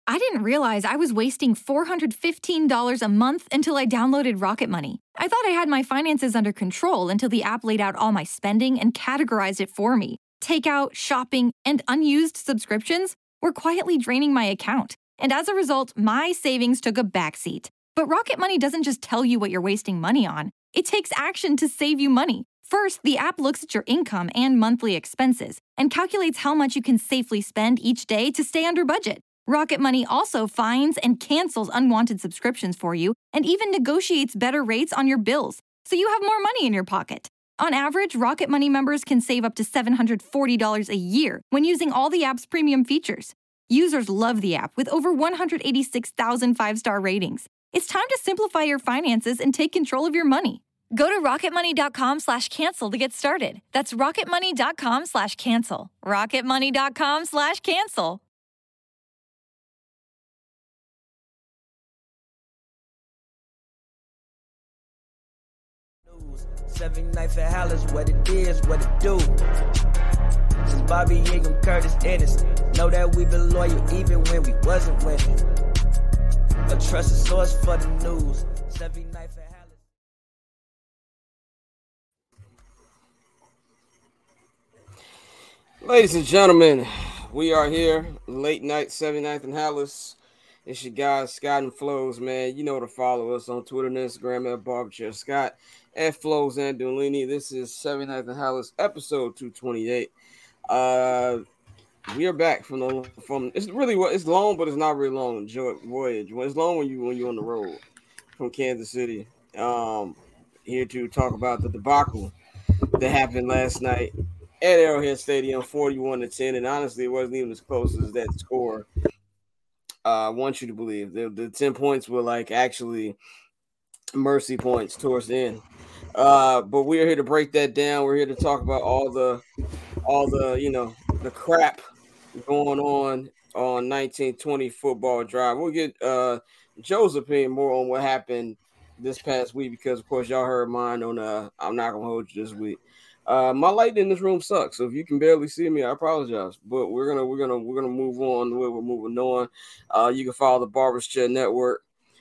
I didn't realize I was wasting $415 a month until I downloaded Rocket Money. I thought I had my finances under control until the app laid out all my spending and categorized it for me. Takeout, shopping, and unused subscriptions were quietly draining my account. And as a result, my savings took a backseat. But Rocket Money doesn't just tell you what you're wasting money on. It takes action to save you money. First, the app looks at your income and monthly expenses and calculates how much you can safely spend each day to stay under budget. Rocket Money also finds and cancels unwanted subscriptions for you and even negotiates better rates on your bills, so you have more money in your pocket. On average, Rocket Money members can save up to $740 a year when using all the app's premium features. Users love the app with over 186,000 five-star ratings. It's time to simplify your finances and take control of your money. Go to rocketmoney.com/cancel to get started. That's rocketmoney.com/cancel. rocketmoney.com/cancel. 79th and Hollis, what it is, what it do. Since Bobby Higgum, Curtis Ennis, know that we been loyal even when we wasn't winning. A trusted source for the news. 79th and Hollis. Ladies and gentlemen, we are here, late night, 79th and Hollis. It's your guys, Scott and Flows, man. You know to follow us on Twitter and Instagram at Barberchair Scott, at Flows and Dolini. This is 79th and Hollis, episode 228. We are back from it's long, but it's not really long. Voyage. It's long when you're on the road from Kansas City. Here to talk about the debacle that happened last night at Arrowhead Stadium, 41-10, and honestly, it wasn't even as close as that score. I want you to believe the 10 points were like actually mercy points towards the end. But we're here to break that down. We're here to talk about all the the crap going on 1920 football drive. We'll get Joe's opinion more on what happened this past week because of course y'all heard mine on I'm not gonna hold you this week. My light in this room sucks, so if you can barely see me, I apologize. But we're gonna move on the way we're moving on. You can follow the Barbers Chair Network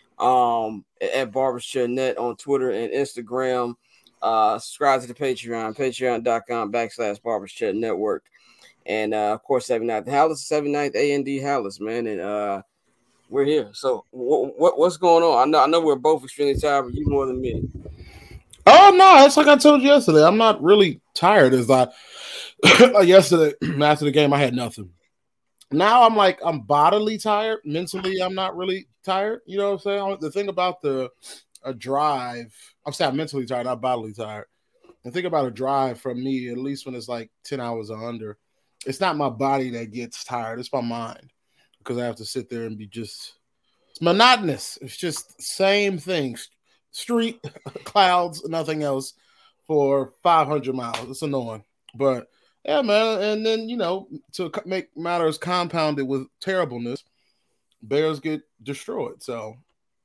at Barbers Chair Net on Twitter and Instagram. Subscribe to the patreon.com/Barbers Chair Network. And of course, 79th Hollis, 79th A&D Hollis, man. And we're here. So what's going on? I know we're both extremely tired, but you more than me. Oh no, it's like I told you yesterday. I'm not really tired as I yesterday after the game I had nothing. Now I'm bodily tired. Mentally, I'm not really tired. You know what I'm saying? The thing about a drive, I'm saying I'm mentally tired, not bodily tired. The thing about a drive from me, at least when it's like 10 hours or under, it's not my body that gets tired. It's my mind because I have to sit there and it's monotonous. It's just same things. Street, clouds, nothing else for 500 miles. It's annoying. But, yeah, man. And then, to make matters compounded with terribleness, Bears get destroyed. So,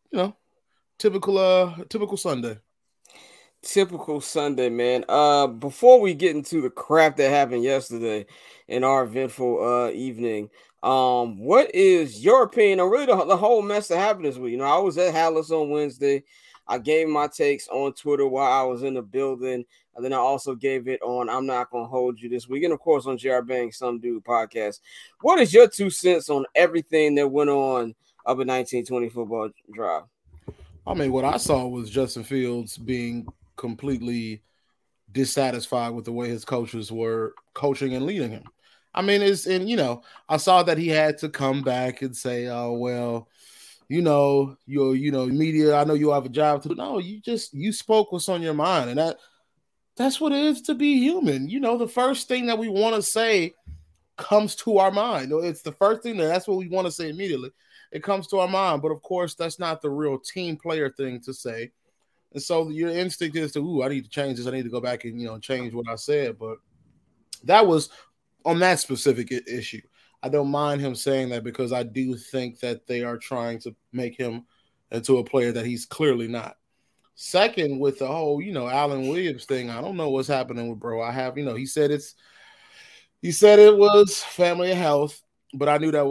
typical Sunday. Typical Sunday, man. Before we get into the crap that happened yesterday in our eventful evening, what is your opinion on really the whole mess that happened this week? I was at Hollis on Wednesday. I gave my takes on Twitter while I was in the building, and then I also gave it on I'm Not Gonna Hold You this week, and of course on JR Bang Some Dude podcast. What is your 2 cents on everything that went on of a 1920 football drive? I mean, what I saw was Justin Fields being completely dissatisfied with the way his coaches were coaching and leading him. I mean, I saw that he had to come back and say, "Oh well, your media, I know you have a job to do." No, you spoke what's on your mind, and that's what it is to be human. The first thing that we want to say comes to our mind. It's the first thing that's what we want to say immediately. It comes to our mind, but of course, that's not the real team player thing to say. And so your instinct is to, I need to change this. I need to go back and change what I said. But that was on that specific issue. I don't mind him saying that because I do think that they are trying to make him into a player that he's clearly not. Second, with the whole, Alan Williams thing, I don't know what's happening with bro. I have, he said it was family and health, but I knew that was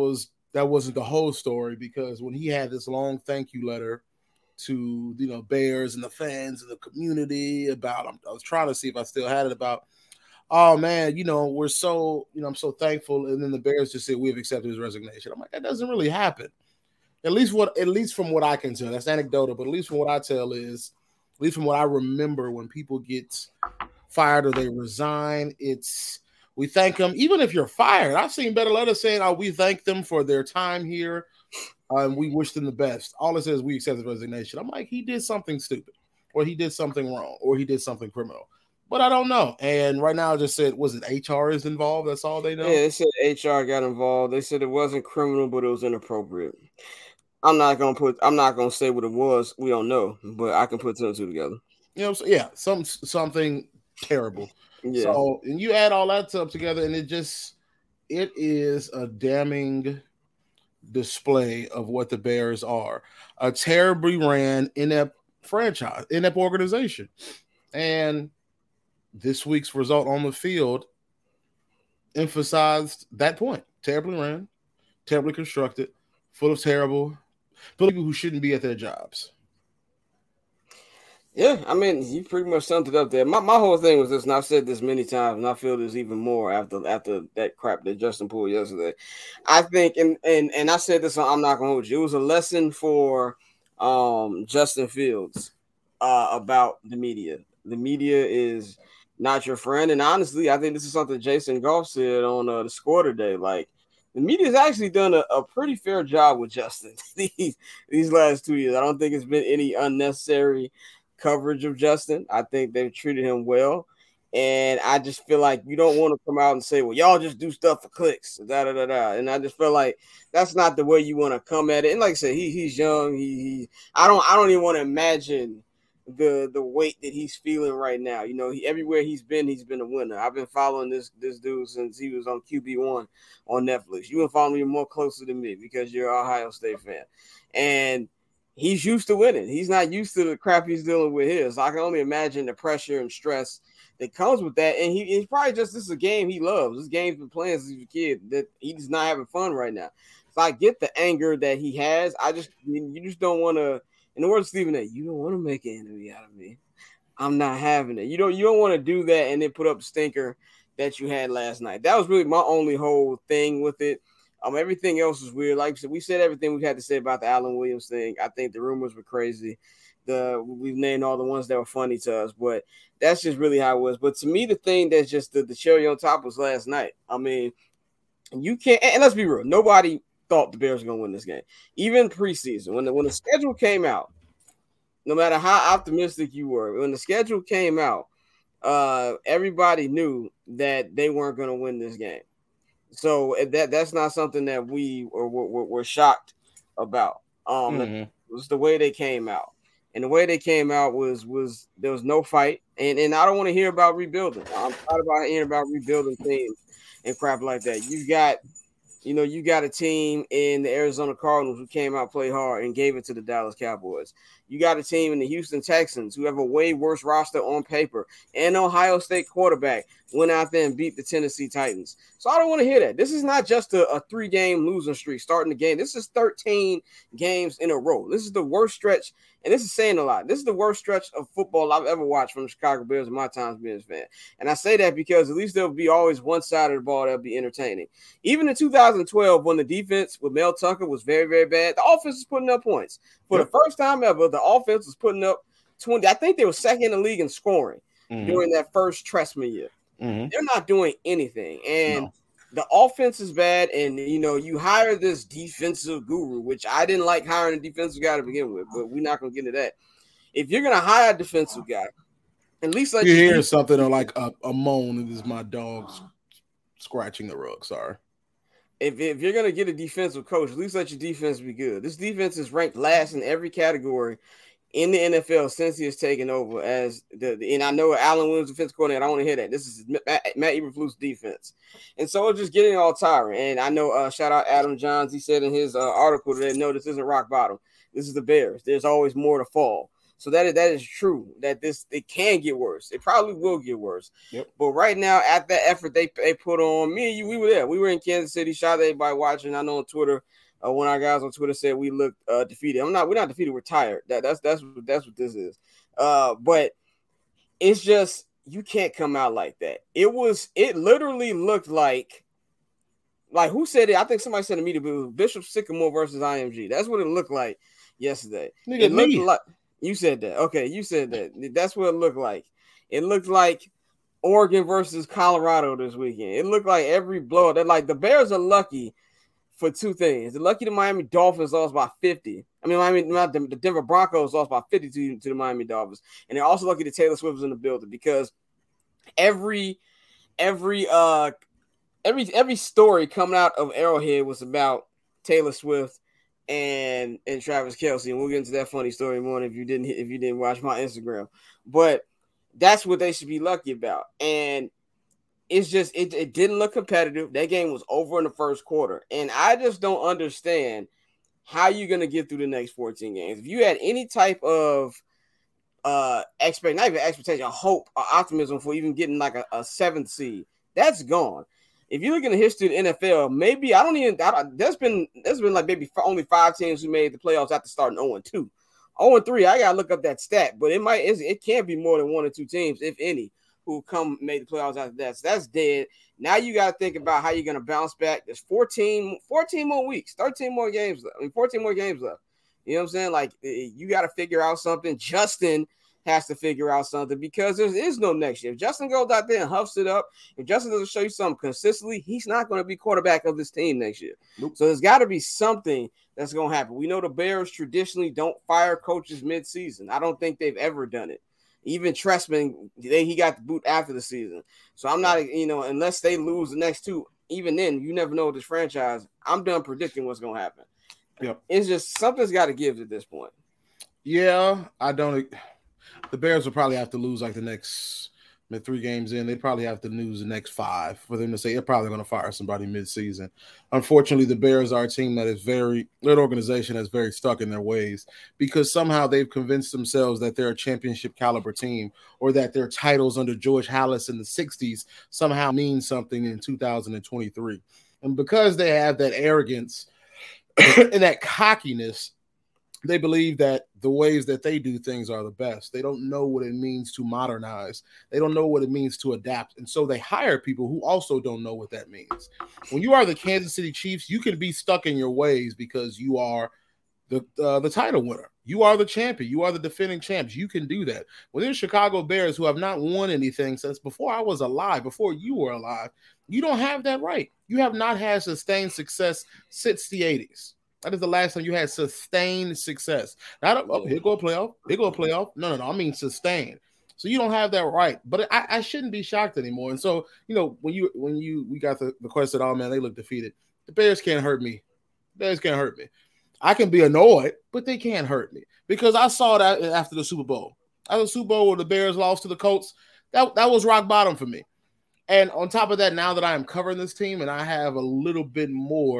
that wasn't the whole story, because when he had this long thank you letter to Bears and the fans and the community about, I was trying to see if I still had it, about, oh man, we're so, I'm so thankful, and then the Bears just said we have accepted his resignation. I'm like, that doesn't really happen. At least from what I can tell. That's anecdotal, but at least from what I tell is, at least from what I remember, when people get fired or they resign, we thank them. Even if you're fired, I've seen better letters saying, "Oh, we thank them for their time here, and we wish them the best." All it says is we accept his resignation. I'm like, he did something stupid, or he did something wrong, or he did something criminal. But I don't know. And right now, I just said, was it HR is involved? That's all they know. Yeah, they said HR got involved. They said it wasn't criminal, but it was inappropriate. I'm not gonna say what it was. We don't know, but I can put two and two together. So yeah, something terrible. Yeah. So, and you add all that stuff together, and it is a damning display of what the Bears are. A terribly ran, inept franchise, inept organization. And this week's result on the field emphasized that point. Terribly ran, terribly constructed, full of terrible people who shouldn't be at their jobs. Yeah, I mean, you pretty much summed it up there. My whole thing was this, and I've said this many times, and I feel there's even more after that crap that Justin pulled yesterday. I think, and I said this on I'm Not Gonna Hold You, it was a lesson for Justin Fields about the media. The media is not your friend, and honestly, I think this is something Jason Goff said on the Score today. Like, the media's actually done a pretty fair job with Justin these last 2 years. I don't think it's been any unnecessary coverage of Justin. I think they've treated him well, and I just feel like you don't want to come out and say, well, y'all just do stuff for clicks, and I just feel like that's not the way you want to come at it. And like I said, he's young. I don't even want to imagine the weight that he's feeling right now. Everywhere he's been a winner. I've been following this dude since he was on QB1 on Netflix. You've been following me more closely than me because you're an Ohio State fan, and he's used to winning. He's not used to the crap he's dealing with here. So I can only imagine the pressure and stress that comes with that. And he's probably this is a game he loves. This game's been playing since he was a kid, that he's not having fun right now. So I get the anger that he has. You just don't want to, in the words of Stephen A., you don't want to make an enemy out of me. I'm not having it. You don't want to do that and then put up the stinker that you had last night. That was really my only whole thing with it. Everything else was weird. Like I said, we said everything we had to say about the Alan Williams thing. I think the rumors were crazy. We've named all the ones that were funny to us, but that's just really how it was. But to me, the thing that's just the cherry on top was last night. I mean, you can't, and let's be real, nobody thought the Bears were going to win this game. Even preseason, when the schedule came out, no matter how optimistic you were, when the schedule came out, everybody knew that they weren't going to win this game. So that's not something that we were shocked about. It was the way they came out, and the way they came out was there was no fight, and I don't want to hear about rebuilding. I'm tired about hearing about rebuilding teams and crap like that. You got a team in the Arizona Cardinals who came out, played hard, and gave it to the Dallas Cowboys. You got a team in the Houston Texans who have a way worse roster on paper, and Ohio State quarterback went out there and beat the Tennessee Titans. So I don't want to hear that. This is not just a 3-game losing streak starting the game. This is 13 games in a row. This is the worst stretch, and this is saying a lot. This is the worst stretch of football I've ever watched from the Chicago Bears in my time as being a fan. And I say that because at least there'll be always one side of the ball that'll be entertaining. Even in 2012, when the defense with Mel Tucker was very, very bad, the offense was putting up points. For the first time ever, the offense was putting up 20. I think they were second in the league in scoring during that first Trestman year. They're not doing anything. And the offense is bad. And, you hire this defensive guru, which I didn't like hiring a defensive guy to begin with, but we're not going to get into that. If you're going to hire a defensive guy, at least let you hear something like a moan, and this is my dog scratching the rug. Sorry. If you're going to get a defensive coach, at least let your defense be good. This defense is ranked last in every category in the NFL since he has taken over as and I know Alan Williams defense coordinator. I don't want to hear that. This is Matt Eberflus defense. And so it's just getting all tiring. And I know, shout out Adam Johns. He said in his article that, no, this isn't rock bottom. This is the Bears. There's always more to fall. So that is true that it can get worse. It probably will get worse. Yep. But right now, at that effort they put on, me and you, we were there. We were in Kansas City. Shout out to everybody watching. I know on Twitter, one of our guys on Twitter said we looked defeated. We're not defeated. We're tired. That's what this is. But it's just you can't come out like that. It literally looked like who said it? I think somebody said immediately, but it was Bishop Sycamore versus IMG. That's what it looked like yesterday. It looked like you said that. Okay, you said that. That's what it looked like. It looked like Oregon versus Colorado this weekend. It looked like every blow. That like the Bears are lucky for two things. They're lucky the Miami Dolphins lost by 50. I mean, the Denver Broncos lost by 50 to the Miami Dolphins, and they're also lucky that Taylor Swift was in the building because every story coming out of Arrowhead was about Taylor Swift and Travis Kelce, and we'll get into that funny story more if you didn't watch my Instagram. But that's what they should be lucky about, and it's just it didn't look competitive. That game was over in the first quarter, and I just don't understand how you're gonna get through the next 14 games. If you had any type of expectation, hope, or optimism for even getting like a seventh seed, that's gone. If you look in the history of the NFL, maybe there's been like maybe only 5 teams who made the playoffs after starting 0-2. 0-3, I gotta look up that stat, but it can't be more than 1 or 2 teams, if any, who made the playoffs after that. So that's dead. Now you got to think about how you're going to bounce back. There's 14 more weeks, 13 more games left. 14 more games left. You know what I'm saying? Like, you got to figure out something. Justin has to figure out something because there is no next year. If Justin goes out there and huffs it up, if Justin doesn't show you something consistently, he's not going to be quarterback of this team next year. Nope. So there's got to be something that's going to happen. We know the Bears traditionally don't fire coaches mid-season. I don't think they've ever done it. Even Trestman, he got the boot after the season. So I'm not, unless they lose the next 2, even then, you never know with this franchise. I'm done predicting what's going to happen. Yep. It's just something's got to give at this point. Yeah, the Bears will probably have to lose like the next 3 games in. They'd probably have to lose the next 5 for them to say they're probably going to fire somebody mid-season. Unfortunately, the Bears are a team that is their organization is very stuck in their ways because somehow they've convinced themselves that they're a championship caliber team or that their titles under George Halas in the 60s somehow mean something in 2023. And because they have that arrogance and that cockiness, they believe that the ways that they do things are the best. They don't know what it means to modernize. They don't know what it means to adapt. And so they hire people who also don't know what that means. When you are the Kansas City Chiefs, you can be stuck in your ways because you are the title winner. You are the champion. You are the defending champs. You can do that. When there's Chicago Bears who have not won anything since before I was alive, before you were alive, you don't have that right. You have not had sustained success since the 80s. That is the last time you had sustained success. Not here go a playoff. Here go a playoff. No. I mean sustained. So you don't have that right. But I shouldn't be shocked anymore. And so when we got the question, oh man, they look defeated. The Bears can't hurt me. Bears can't hurt me. I can be annoyed, but they can't hurt me because I saw that after the Super Bowl. After the Super Bowl where the Bears lost to the Colts, that was rock bottom for me. And on top of that, now that I am covering this team and I have just a little bit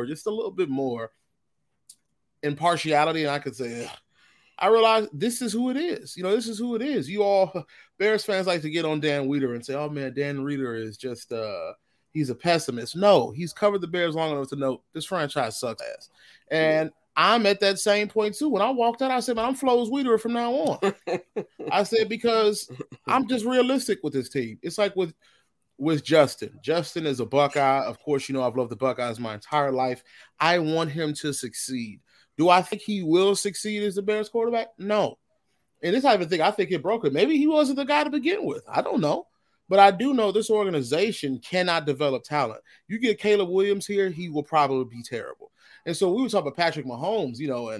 more impartiality, and I could say, I realize this is who it is. This is who it is. You all Bears fans like to get on Dan Wiederer and say, oh man, Dan Wiederer is just he's a pessimist. No, he's covered the Bears long enough to know this franchise sucks ass. And I'm at that same point too. When I walked out, I said, man, I'm Flo's Wiederer from now on. I said, because I'm just realistic with this team. It's like with Justin. Justin is a Buckeye. Of course, I've loved the Buckeyes my entire life. I want him to succeed. Do I think he will succeed as the Bears quarterback? No. And this type of thing, I think it broke it. Maybe he wasn't the guy to begin with. I don't know. But I do know this organization cannot develop talent. You get Caleb Williams here, he will probably be terrible. And so we were talking about Patrick Mahomes, and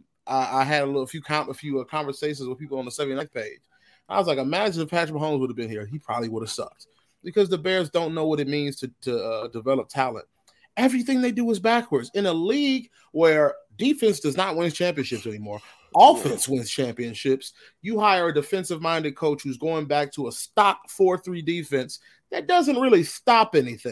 I had a few conversations with people on the 79th page. I was like, imagine if Patrick Mahomes would have been here. He probably would have sucked because the Bears don't know what it means to develop talent. Everything they do is backwards. In a league where defense does not win championships anymore, offense wins championships, you hire a defensive-minded coach who's going back to a stock 4-3 defense that doesn't really stop anything.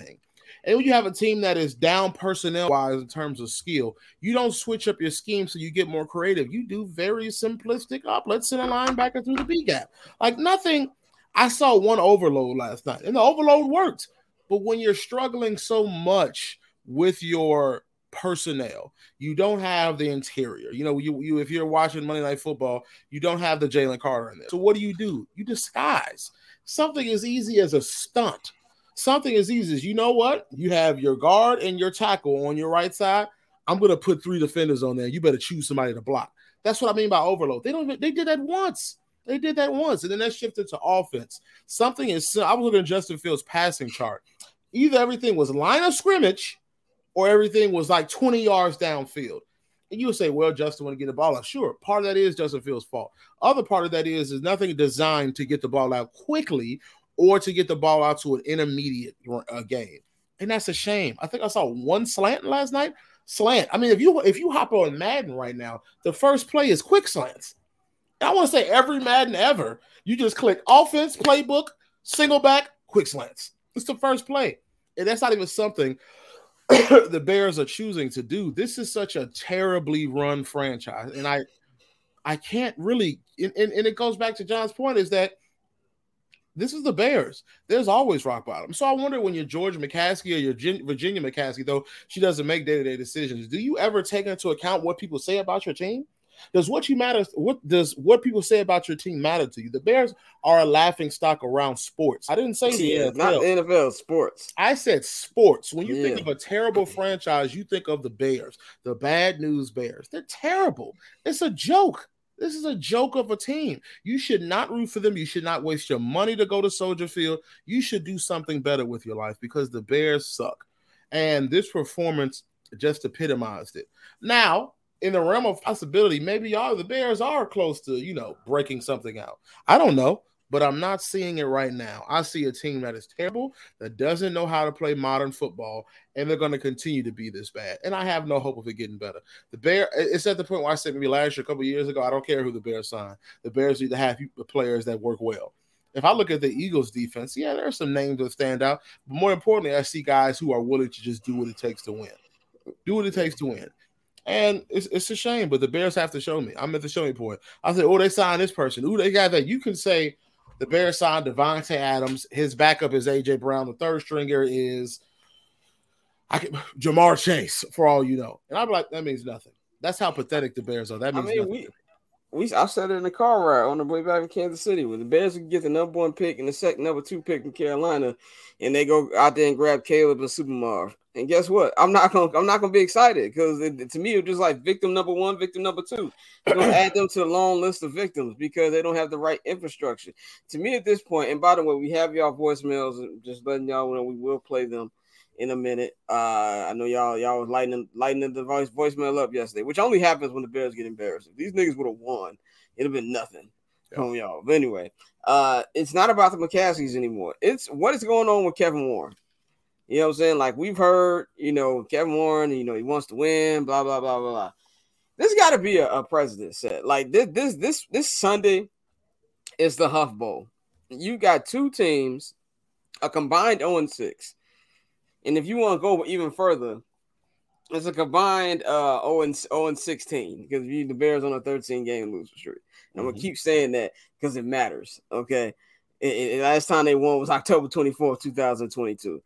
And when you have a team that is down personnel-wise in terms of skill, you don't switch up your scheme so you get more creative. You do very simplistic let's send a linebacker through the B gap. Like nothing. I saw one overload last night, and the overload worked. But when you're struggling so much with your personnel, you don't have the interior. You if you're watching Monday Night Football, you don't have the Jalen Carter in there. So what do? You disguise. Something as easy as a stunt. Something as easy as, you know what? You have your guard and your tackle on your right side. I'm going to put 3 defenders on there. You better choose somebody to block. That's what I mean by overload. They did that once. They did that once, and then that shifted to offense. I was looking at Justin Fields' passing chart. Either everything was line of scrimmage or everything was like 20 yards downfield. And you would say, well, Justin want to get the ball out. Sure, part of that is Justin Fields' fault. Other part of that is nothing designed to get the ball out quickly or to get the ball out to an intermediate game. And that's a shame. I think I saw one slant last night. Slant. I mean, if you hop on Madden right now, the first play is quick slants. And I want to say every Madden ever, you just click offense, playbook, single back, quick slants. It's the first play. And that's not even something the Bears are choosing to do. This is such a terribly run franchise. And I can't really, and it goes back to John's point, is that this is the Bears. There's always rock bottom. So I wonder, when you're George McCaskey or you're Virginia McCaskey, though she doesn't make day-to-day decisions, do you ever take into account what people say about your team? Does what people say about your team matter to you? The Bears are a laughing stock around sports. I didn't say the NFL. Not the NFL, sports. I said sports. When you think of a terrible franchise, you think of the Bears, the bad news Bears. They're terrible. It's a joke. This is a joke of a team. You should not root for them. You should not waste your money to go to Soldier Field. You should do something better with your life, because the Bears suck. And this performance just epitomized it. Now, in the realm of possibility, maybe the Bears are close to, breaking something out. I don't know, but I'm not seeing it right now. I see a team that is terrible, that doesn't know how to play modern football, and they're going to continue to be this bad. And I have no hope of it getting better. It's at the point where I said maybe last year, a couple of years ago, I don't care who the Bears sign. The Bears need to have players that work well. If I look at the Eagles defense, there are some names that stand out. But more importantly, I see guys who are willing to just do what it takes to win. Do what it takes to win. And it's a shame, but the Bears have to show me. I'm at the show me point. I said, they signed this person. They got that. You can say the Bears signed Devontae Adams. His backup is A.J. Brown. The third stringer is Jamar Chase, for all you know. And I'm like, that means nothing. That's how pathetic the Bears are. That means nothing. I said it in the car ride on the way back to Kansas City, where the Bears would get the number 1 pick and the number 2 pick in Carolina, and they go out there and grab Caleb and Super Marv. And guess what? I'm not gonna be excited, because to me it's just like victim number 1, victim number 2. You're gonna add them to the long list of victims because they don't have the right infrastructure. To me at this point, and by the way, we have y'all voicemails, just letting y'all know we will play them in a minute. I know y'all was lighting the voicemail up yesterday, which only happens when the Bears get embarrassed. If these niggas would have won, it'd have been nothing from y'all. But anyway, it's not about the McCaskeys anymore. It's what is going on with Kevin Warren. You know what I'm saying? Like, we've heard, Kevin Warren, he wants to win, blah, blah, blah, blah, blah. There's got to be a precedent set. Like, this Sunday is the Huff Bowl. You got 2 teams, a combined 0-6. And if you want to go even further, it's a combined 0-16, because the Bears on a 13-game losing streak. And I'm going to keep saying that because it matters, okay? Last time they won was October 24th, 2022.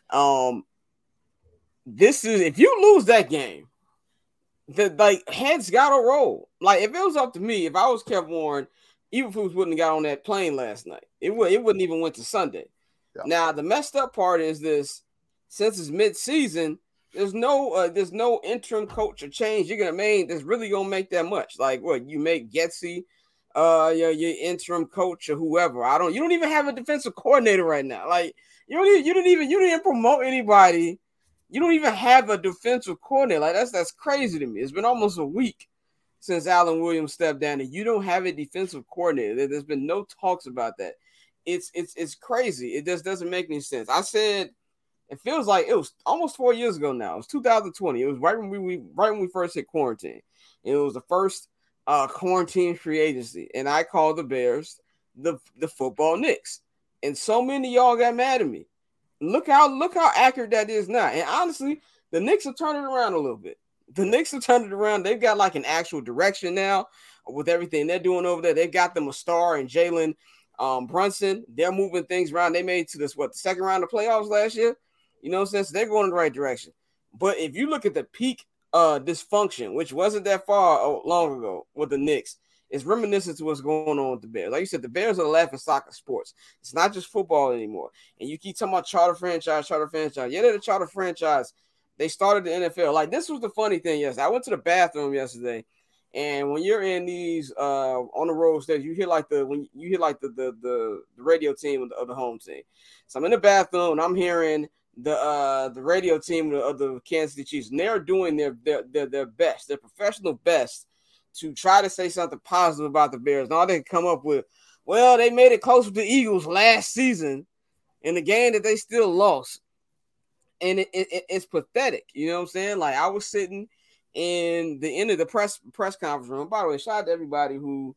This is, if you lose that game, heads gotta roll. Like, if it was up to me, if I was Kevin Warren, Eberflus wouldn't have got on that plane last night. It wouldn't even went to Sunday. Yeah. Now, the messed up part is this: since it's mid-season, there's no interim coach or change that's really gonna make that much. Like, what, you make Getsy your interim coach or whoever. You don't even have a defensive coordinator right now. Like, you didn't even promote anybody. You don't even have a defensive coordinator. Like, that's crazy to me. It's been almost a week since Alan Williams stepped down, and you don't have a defensive coordinator. There's been no talks about that. It's crazy. It just doesn't make any sense. I said, it feels like it was almost 4 years ago now. It was 2020. It was right when we first hit quarantine. It was the first quarantine free agency, and I called the Bears the football Knicks. And so many of y'all got mad at me. Look how accurate that is now. And honestly, the Knicks are turning it around a little bit. The Knicks are turning it around. They've got like an actual direction now with everything they're doing over there. They've got them a star and Jalen Brunson. They're moving things around. They made it to the second round of playoffs last year. You know what I'm saying? So they're going in the right direction. But if you look at the peak dysfunction, which wasn't that far long ago with the Knicks, it's reminiscent to what's going on with the Bears. Like you said, the Bears are the laughing stock of sports. It's not just football anymore. And you keep talking about charter franchise. Yeah, they're the charter franchise. They started the NFL. Like, this was the funny thing yesterday. I went to the bathroom yesterday, and when you're in these on the road stage, you hear like the radio team of the home team. So I'm in the bathroom and I'm hearing the radio team of the Kansas City Chiefs, and they're doing their best, their professional best, to try to say something positive about the Bears. And all they can come up with, well, they made it close with the Eagles last season in the game that they still lost. And it's pathetic. You know what I'm saying? Like, I was sitting in the end of the press conference room. By the way, shout out to everybody who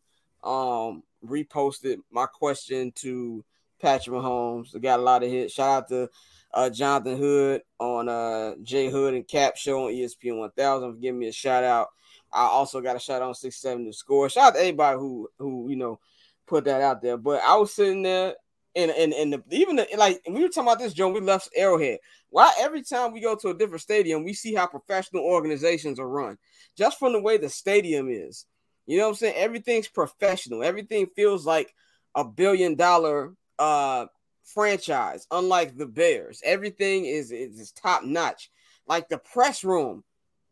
reposted my question to Patrick Mahomes. They got a lot of hits. Shout out to Jonathan Hood on Jay Hood and Cap Show on ESPN 1000 for giving me a shout out. I also got a shout out on 670 to score. Shout out to anybody who you know put that out there. But I was sitting there and like we were talking about this, Joe. We left Arrowhead. Why every time we go to a different stadium, we see how professional organizations are run, just from the way the stadium is. You know what I'm saying? Everything's professional. Everything feels like $1 billion franchise. Unlike the Bears, everything is top notch. Like the press room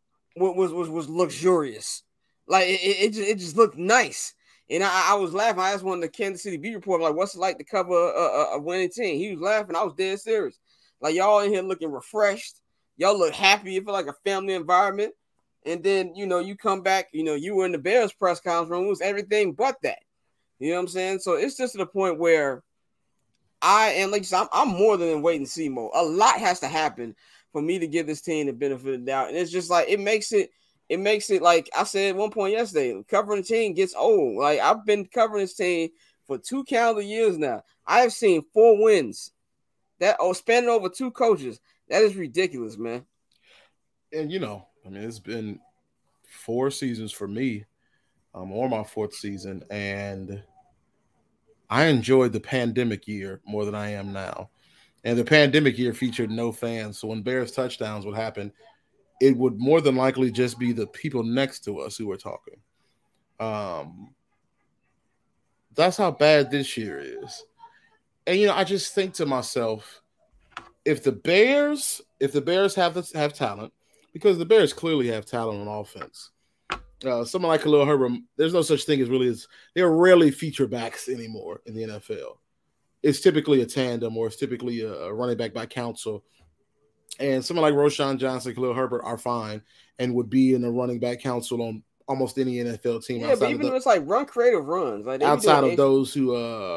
was luxurious. Like it just looked nice. And I was laughing. I asked one of the Kansas City beat reporter, like, what's it like to cover a winning team? He was laughing. I was dead serious. Like, y'all in here looking refreshed. Y'all look happy. You feel like a family environment. And then, you know, you come back, you know, you were in the Bears press conference room. It was everything but that. You know what I'm saying? So it's just to the point where like you said, I'm more than in wait and see mode. A lot has to happen for me to give this team the benefit of the doubt. And it's just like, it makes it like I said at one point yesterday, covering the team gets old. Like, I've been covering this team for 2 calendar years now. I have seen 4 wins spanning over 2 coaches. That is ridiculous, man. And, you know, I mean, it's been 4 seasons for me, or my 4th season, and I enjoyed the pandemic year more than I am now. And the pandemic year featured no fans. So when Bears touchdowns would happen, it would more than likely just be the people next to us who were talking. That's how bad this year is. And, you know, I just think to myself, if the Bears have talent, because the Bears clearly have talent on offense. Someone like Khalil Herbert, there's no such thing they're rarely feature backs anymore in the NFL. It's typically a tandem, or it's typically a running back by counsel. And someone like Roschon Johnson, Khalil Herbert are fine and would be in the running back council on almost any NFL team. Yeah, but even if it's like run creative runs, like outside of those who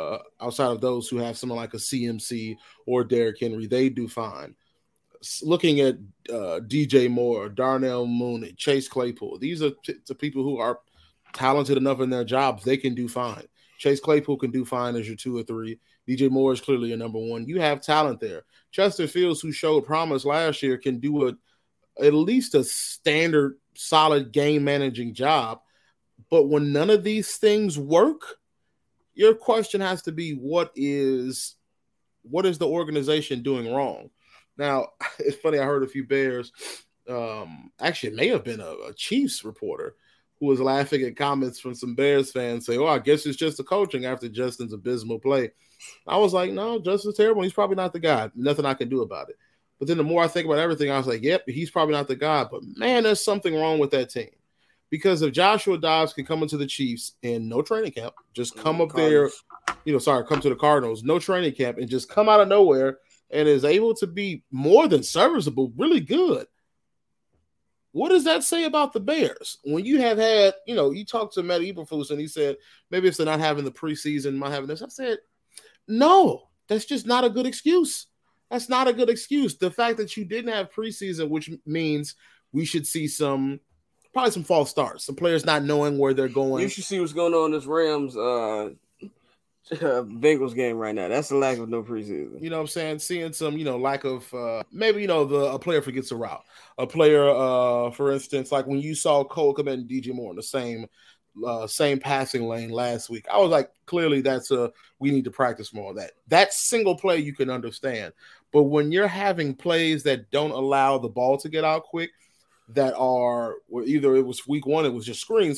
have someone like a CMC or Derrick Henry, they do fine. Looking at DJ Moore, Darnell Mooney, Chase Claypool, these are the people who are talented enough in their jobs. They can do fine. Chase Claypool can do fine as your 2 or 3. DJ Moore is clearly your number 1. You have talent there. Justin Fields, who showed promise last year, can do at least a standard, solid game managing job. But when none of these things work, your question has to be, what is the organization doing wrong? Now, it's funny, I heard a few Bears, actually it may have been a Chiefs reporter, who was laughing at comments from some Bears fans say, I guess it's just the coaching after Justin's abysmal play. I was like, no, Justin's terrible. He's probably not the guy. Nothing I can do about it. But then the more I think about everything, I was like, yep, he's probably not the guy. But, man, there's something wrong with that team. Because if Joshua Dobbs can come into the Chiefs in no training camp, just come up there, come to the Cardinals, no training camp, and just come out of nowhere and is able to be more than serviceable, really good. What does that say about the Bears? When you have had, you talked to Matt Eberflus and he said, maybe if they're not having the preseason, not having this. I said, no, that's just not a good excuse. That's not a good excuse. The fact that you didn't have preseason, which means we should see probably some false starts, some players not knowing where they're going. You should see what's going on in this Rams Bengals game right now. That's the lack of no preseason. You know what I'm saying? Seeing some, lack of maybe, a player forgets a route. A player, for instance, like when you saw Cole Kmet and DJ Moore in the same passing lane last week, I was like, clearly we need to practice more of that. That single play you can understand. But when you're having plays that don't allow the ball to get out quick, that are either it was week one, it was just screen,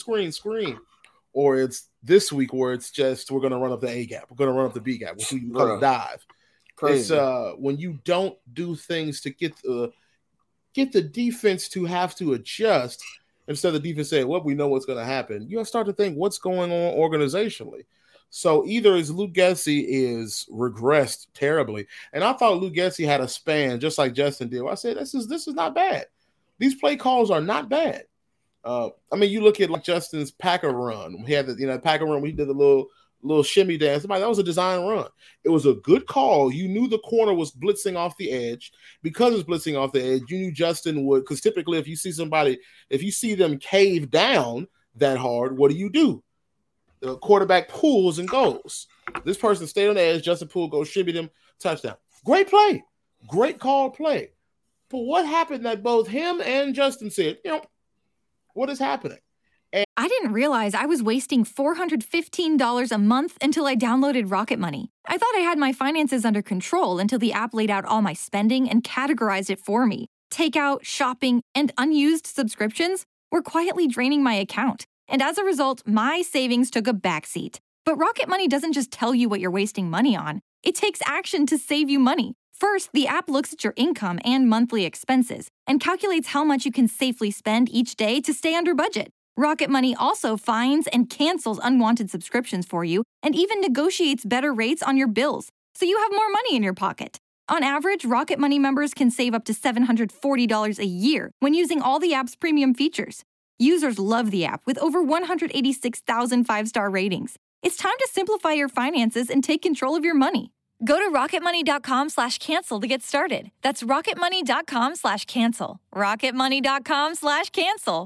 or it's this week where it's just we're going to run up the A gap, we're going to run up the B gap, which we call a dive. Crazy. It's when you don't do things to get the defense to have to adjust instead of the defense saying, "Well, we know what's going to happen." You have to start to think what's going on organizationally. So either is Luke Getsy is regressed terribly, and I thought Luke Getsy had a span just like Justin did. I said this is not bad. These play calls are not bad. You look at like Justin's Packer run. He had the Packer run. We did the little shimmy dance. That was a design run. It was a good call. You knew the corner was blitzing off the edge. Because it's blitzing off the edge, you knew Justin would. Because typically, if you see them cave down that hard, what do? The quarterback pulls and goes. This person stayed on the edge. Justin Poole goes, shimmy them, touchdown. Great play. Great call play. But what happened that both him and Justin said, what is happening? I didn't realize I was wasting $415 a month until I downloaded Rocket Money. I thought I had my finances under control until the app laid out all my spending and categorized it for me. Takeout, shopping, and unused subscriptions were quietly draining my account. And as a result, my savings took a backseat. But Rocket Money doesn't just tell you what you're wasting money on. It takes action to save you money. First, the app looks at your income and monthly expenses and calculates how much you can safely spend each day to stay under budget. Rocket Money also finds and cancels unwanted subscriptions for you and even negotiates better rates on your bills, so you have more money in your pocket. On average, Rocket Money members can save up to $740 a year when using all the app's premium features. Users love the app with over 186,000 five-star ratings. It's time to simplify your finances and take control of your money. Go to rocketmoney.com/cancel to get started. That's rocketmoney.com/cancel. rocketmoney.com/cancel.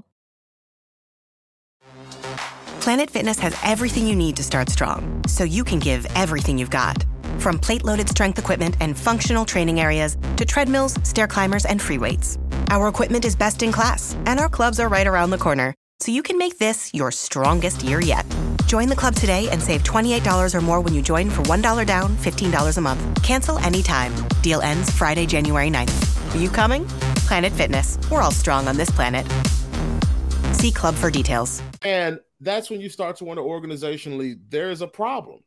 Planet Fitness has everything you need to start strong, so you can give everything you've got. From plate-loaded strength equipment and functional training areas to treadmills, stair climbers, and free weights. Our equipment is best in class, and our clubs are right around the corner, so you can make this your strongest year yet. Join the club today and save $28 or more when you join for $1 down, $15 a month. Cancel anytime. Deal ends Friday, January 9th. Are you coming? Planet Fitness. We're all strong on this planet. See club for details. And that's when you start to wonder organizationally, there is a problem.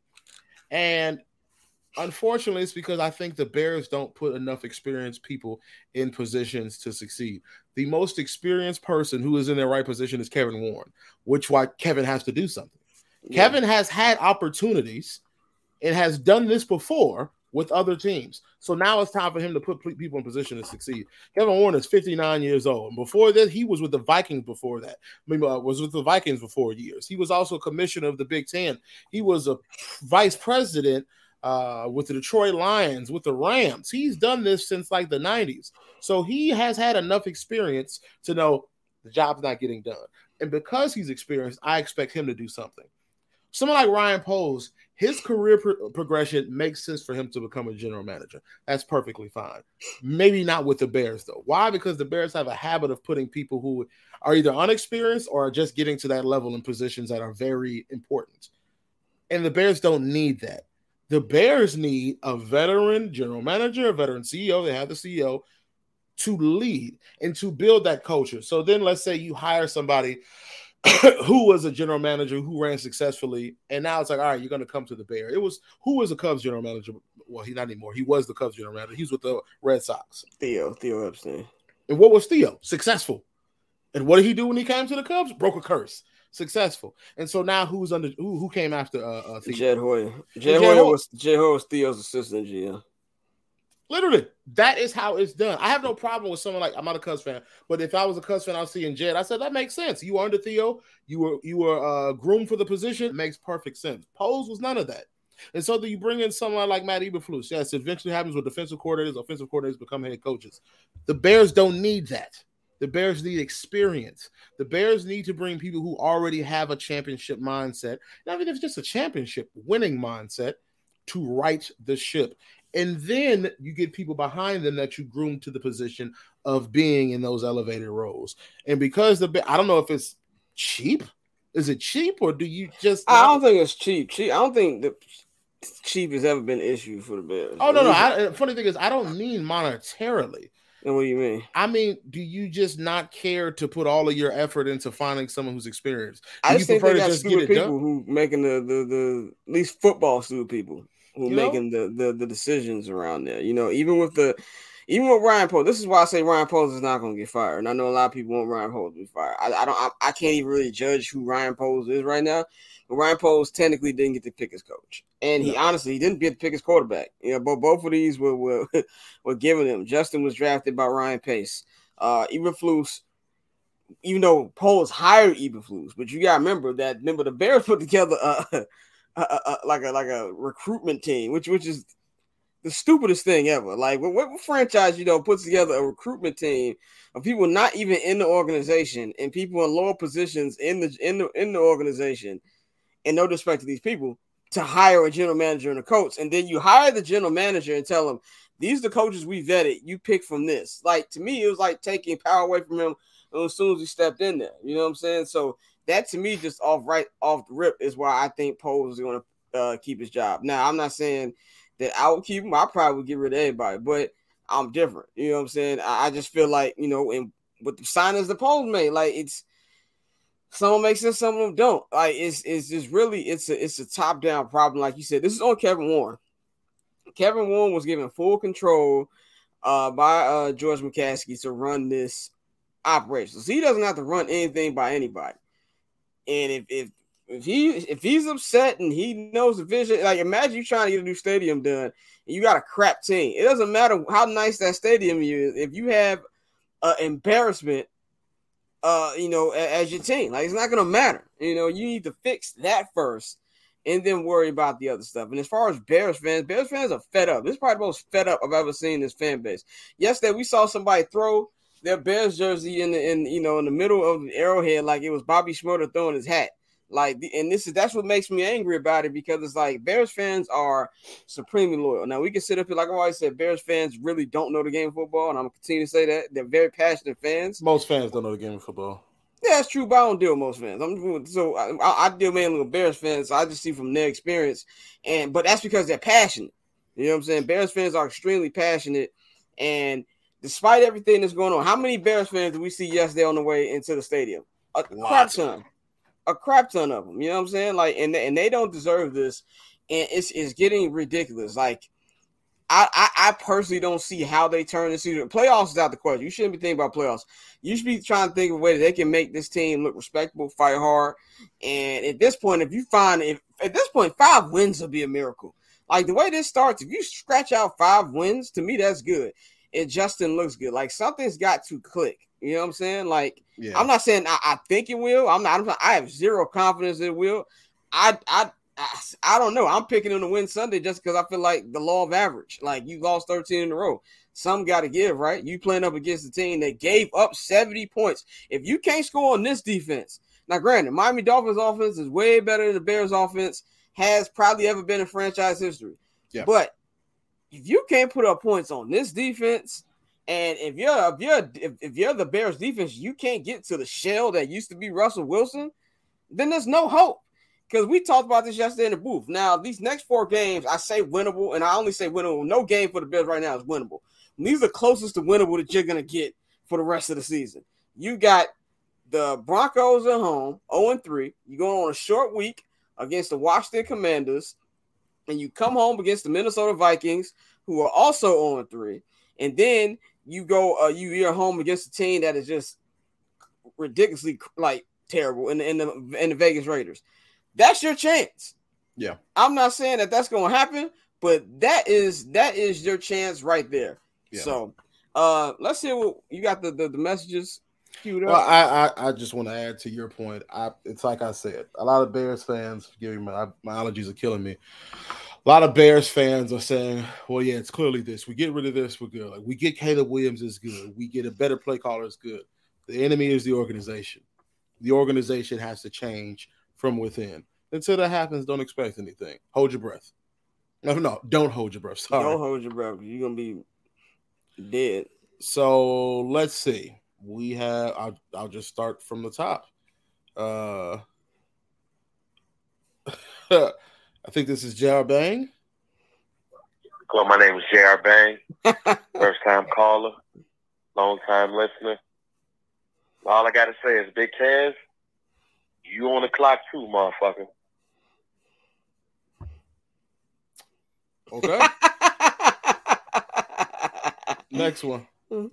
And unfortunately, it's because I think the Bears don't put enough experienced people in positions to succeed. The most experienced person who is in their right position is Kevin Warren, which why Kevin has to do something. Yeah. Kevin has had opportunities and has done this before with other teams. So now it's time for him to put people in position to succeed. Kevin Warren is 59 years old. And before that, he was with the Vikings before that. Was with the Vikings for 4 years. He was also commissioner of the Big Ten. He was a vice president with the Detroit Lions, with the Rams. He's done this since like the 90s. So he has had enough experience to know the job's not getting done. And because he's experienced, I expect him to do something. Someone like Ryan Poles, his career progression makes sense for him to become a general manager. That's perfectly fine. Maybe not with the Bears, though. Why? Because the Bears have a habit of putting people who are either unexperienced or are just getting to that level in positions that are very important. And the Bears don't need that. The Bears need a veteran general manager, a veteran CEO. They have the CEO to lead and to build that culture. So then let's say you hire somebody who was a general manager who ran successfully, and now it's like, all right, you're going to come to the Bears. Who was the Cubs general manager? Well, he's not anymore. He was the Cubs general manager. He was with the Red Sox. Theo Epstein. And what was Theo? Successful. And what did he do when he came to the Cubs? Broke a curse. Successful. And so now who came after Theo? Jed Hoyer. Jed Hoyer was Theo's assistant GM. Literally, that is how it's done. I have no problem with someone like, I'm not a Cubs fan, but if I was a Cubs fan, I was seeing Jed. I said that makes sense. You were under Theo. You were groomed for the position. It makes perfect sense. Poles was none of that. And so you bring in someone like Matt Eberflus. Yes, it eventually happens with defensive coordinators become head coaches. The Bears don't need that. The Bears need experience. The Bears need to bring people who already have a championship mindset, not even if it's just a championship winning mindset, to right the ship. And then you get people behind them that you groom to the position of being in those elevated roles. And because I don't know if it's cheap. Is it cheap, or do you just? I don't think it's cheap. I don't think the cheap has ever been an issue for the Bears. Oh no. Funny thing is, I don't mean monetarily. And what do you mean? I mean, do you just not care to put all of your effort into finding someone who's experienced? I just think they got stupid people who making the at least football stupid people who making the decisions around there. You know, even with Ryan Poles, this is why I say Ryan Poles is not going to get fired. And I know a lot of people want Ryan Poles to be fired. I can't even really judge who Ryan Poles is right now. But Ryan Poles technically didn't get to pick his coach, and he didn't get to pick his quarterback. You know, but both of these were given him. Justin was drafted by Ryan Pace. Eberflus, even though Poles hired Eberflus, but you got to remember the Bears put together like a recruitment team, which is the stupidest thing ever. Like, what franchise, puts together a recruitment team of people not even in the organization and people in lower positions in the organization, and no disrespect to these people, to hire a general manager and a coach. And then you hire the general manager and tell him, these are the coaches we vetted. You pick from this. Like, to me, it was like taking power away from him as soon as he stepped in there. You know what I'm saying? So that, to me, just off the rip is why I think Poles is going to keep his job. Now, I'm not saying that I would keep him. I probably would get rid of everybody, but I'm different. You know what I'm saying? I just feel like, and with the signings the Poles made, like, it's some of them make sense, some of them don't. Like, it's just really, it's a top-down problem. Like you said, this is on Kevin Warren. Kevin Warren was given full control by George McCaskey to run this operation. So he doesn't have to run anything by anybody. And if he's upset and he knows the vision, like, imagine you trying to get a new stadium done and you got a crap team. It doesn't matter how nice that stadium is if you have embarrassment, as your team. Like, it's not gonna matter. You need to fix that first and then worry about the other stuff. And as far as Bears fans are fed up. This is probably the most fed up I've ever seen this fan base. Yesterday we saw somebody throw their Bears jersey in the middle of the Arrowhead like it was Bobby Schmurder throwing his hat. Like, and that's what makes me angry about it, because it's like Bears fans are supremely loyal. Now, we can sit up here, like I always said, Bears fans really don't know the game of football, and I'm going to continue to say that. They're very passionate fans. Most fans don't know the game of football. Yeah, that's true, but I don't deal with most fans. I deal mainly with Bears fans, so I just see from their experience. But that's because they're passionate. You know what I'm saying? Bears fans are extremely passionate, and despite everything that's going on, how many Bears fans did we see yesterday on the way into the stadium? A crap ton of them. You know what I'm saying? Like, and they don't deserve this, and it's getting ridiculous. Like, I personally don't see how they turn the season. Playoffs is out the question. You shouldn't be thinking about playoffs. You should be trying to think of a way that they can make this team look respectable, fight hard. And at this point, at this point 5 wins will be a miracle. Like, the way this starts, if you scratch out 5 wins, to me that's good. And Justin looks good. Like, something's got to click. You know what I'm saying? Like, yeah. I'm not saying I think it will. I have zero confidence it will. I don't know. I'm picking them to win Sunday just because I feel like the law of average. Like, you lost 13 in a row. Some got to give, right? You playing up against a team that gave up 70 points. If you can't score on this defense, now granted, Miami Dolphins offense is way better than the Bears offense has probably ever been in franchise history. Yeah. But if you can't put up points on this defense, and if you're the Bears defense, you can't get to the shell that used to be Russell Wilson, then there's no hope. Because we talked about this yesterday in the booth. Now, these next 4 games, I say winnable, and I only say winnable. No game for the Bears right now is winnable. And these are the closest to winnable that you're going to get for the rest of the season. You got the Broncos at home, 0-3. You go on a short week against the Washington Commanders, and you come home against the Minnesota Vikings, who are also 0-3. And then you go, you're home against a team that is just ridiculously like terrible in the Vegas Raiders. That's your chance. Yeah, I'm not saying that that's going to happen, but that is your chance right there. Yeah. So, let's hear what you got. The messages queued up. Well, I just want to add to your point. It's like I said, a lot of Bears fans. Forgive me, my allergies are killing me. A lot of Bears fans are saying, well, yeah, it's clearly this. We get rid of this, we're good. Like, we get Caleb Williams is good. We get a better play caller is good. The enemy is the organization. The organization has to change from within. Until that happens, don't expect anything. Hold your breath. No, don't hold your breath. Sorry. Don't hold your breath. You're going to be dead. So let's see. We have, I'll just start from the top. I think this is J.R. Bang. Hello, my name is J.R. Bang. First time caller, long time listener. All I got to say is, Big Taz, you on the clock too, motherfucker. Okay. Next one.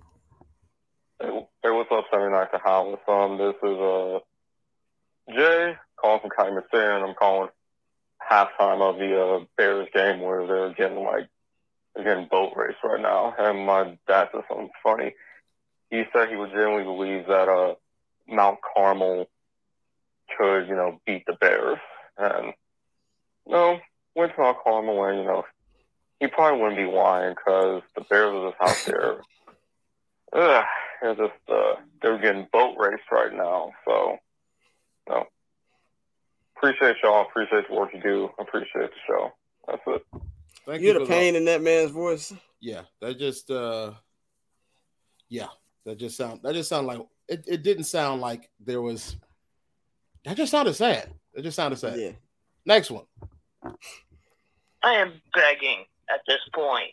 Hey, what's up, 79 to Howard? This is Jay calling from Kaiser and I'm calling halftime of the Bears game where they're getting boat race right now. And my dad said something funny. He said he would genuinely believe that Mount Carmel could, beat the Bears. And went to Mount Carmel and he probably wouldn't be lying because the Bears are just out there. They're getting boat raced right now. So, appreciate y'all. Appreciate the work you do. Appreciate the show. That's it. Thank you. The pain in that man's voice. Yeah, that just sound like it didn't sound like there was. That just sounded sad. It just sounded sad. Yeah. Next one. I am begging at this point,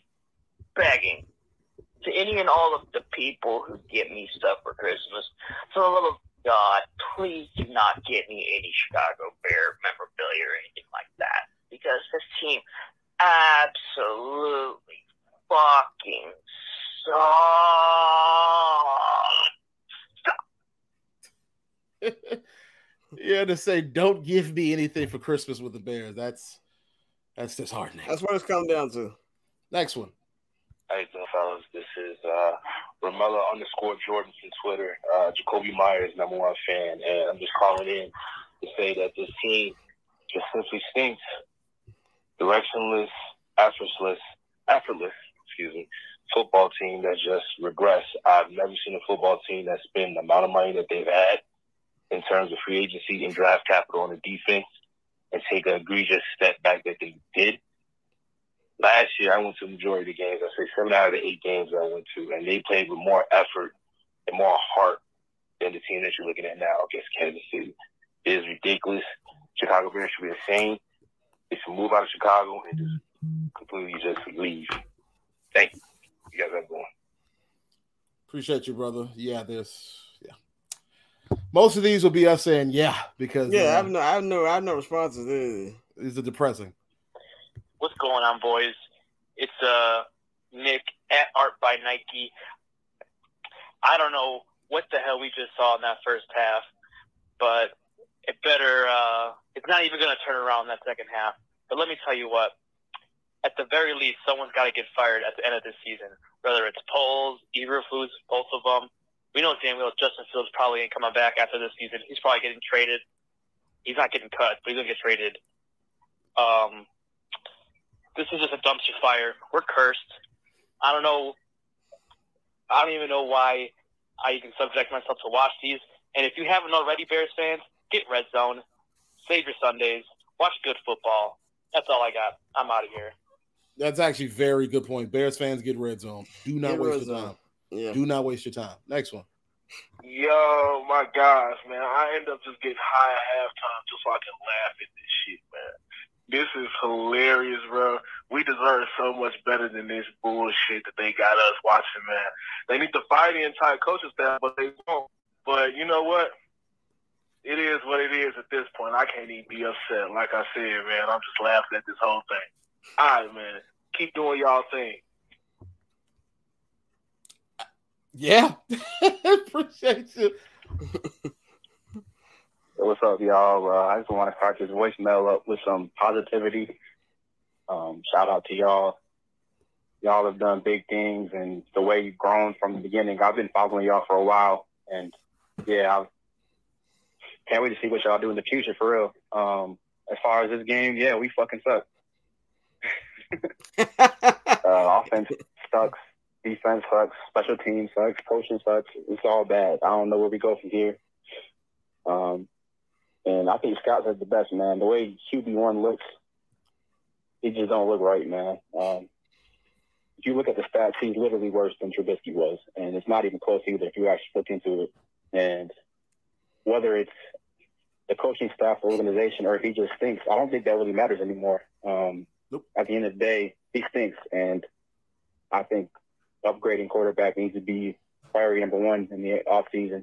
to any and all of the people who get me stuff for Christmas, for the love of God, please do not get me any Chicago Bear memorabilia or anything like that. Because this team absolutely fucking sucks. Yeah, to say don't give me anything for Christmas with the Bears. That's disheartening. That's what it's come down to. Next one. How you doing, fellas? This is Ramella_Jordan from Twitter. Jacoby Myers, #1 fan, and I'm just calling in to say that this team just simply stinks. Directionless, effortless, football team that just regressed. I've never seen a football team that spend the amount of money that they've had in terms of free agency and draft capital on the defense and take an egregious step back that they did. Last year, I went to the majority of the games. I say 7 out of the 8 games I went to, and they played with more effort and more heart than the team that you're looking at now against Kansas City. It is ridiculous. Chicago Bears should be insane. They should move out of Chicago and just completely just leave. Thank you. You guys have a good one. Appreciate you, brother. Yeah, most of these will be us saying because I have no responses. These are depressing. What's going on, boys? It's Nick at Art by Nike. I don't know what the hell we just saw in that first half, but it's not even going to turn around in that second half. But let me tell you what, at the very least, someone's got to get fired at the end of this season, whether it's Poles, Eberflus, both of them. We know damn well Justin Fields probably ain't coming back after this season. He's probably getting traded. He's not getting cut, but he's going to get traded. This is just a dumpster fire. We're cursed. I don't even know why I even subject myself to watch these. And if you haven't already, Bears fans, get Red Zone. Save your Sundays. Watch good football. That's all I got. I'm out of here. That's actually a very good point. Bears fans, get Red Zone. Do not waste your time. Yeah. Do not waste your time. Next one. Yo, my gosh, man. I end up just getting high at halftime just so I can laugh at this shit, man. This is hilarious, bro. We deserve so much better than this bullshit that they got us watching, man. They need to fire the entire coaching staff, but they won't. But you know what? It is what it is at this point. I can't even be upset. Like I said, man, I'm just laughing at this whole thing. All right, man. Keep doing y'all thing. Yeah. Appreciate you. What's up, y'all? I just want to start this voicemail up with some positivity. Shout out to y'all. Y'all have done big things, and the way you've grown from the beginning. I've been following y'all for a while, and I can't wait to see what y'all do in the future, for real. As far as this game, we fucking suck. Offense sucks. Defense sucks. Special teams sucks. Coaching sucks. It's all bad. I don't know where we go from here. And I think Scott said the best, man. The way QB1 looks, he just don't look right, man. If you look at the stats, he's literally worse than Trubisky was. And it's not even close either if you actually look into it. And whether it's the coaching staff or organization or if he just stinks, I don't think that really matters anymore. Nope. At the end of the day, he stinks. And I think upgrading quarterback needs to be priority number one in the offseason.